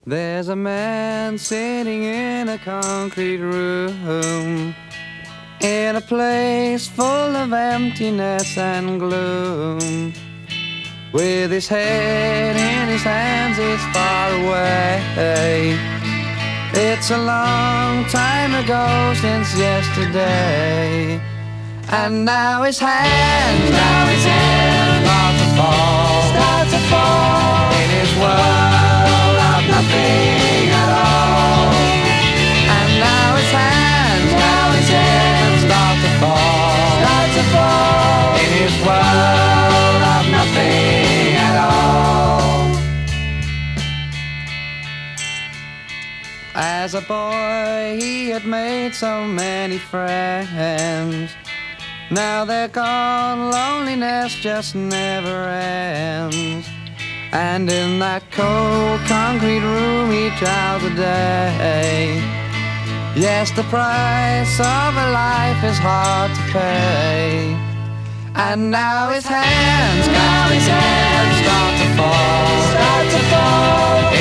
There's a man sitting in a concrete room, in a place full of emptiness and gloom. With his head in his hands, he's far away. It's a long time ago since yesterday. And now his hands start to fall in his world of nothing at all. And now his hands start to fall in his world of nothing at all. As a boy he had made so many friends. Now they're gone, loneliness just never ends. And in that cold concrete room he trials a day. Yes, the price of a life is hard to pay. And now his hands start to fall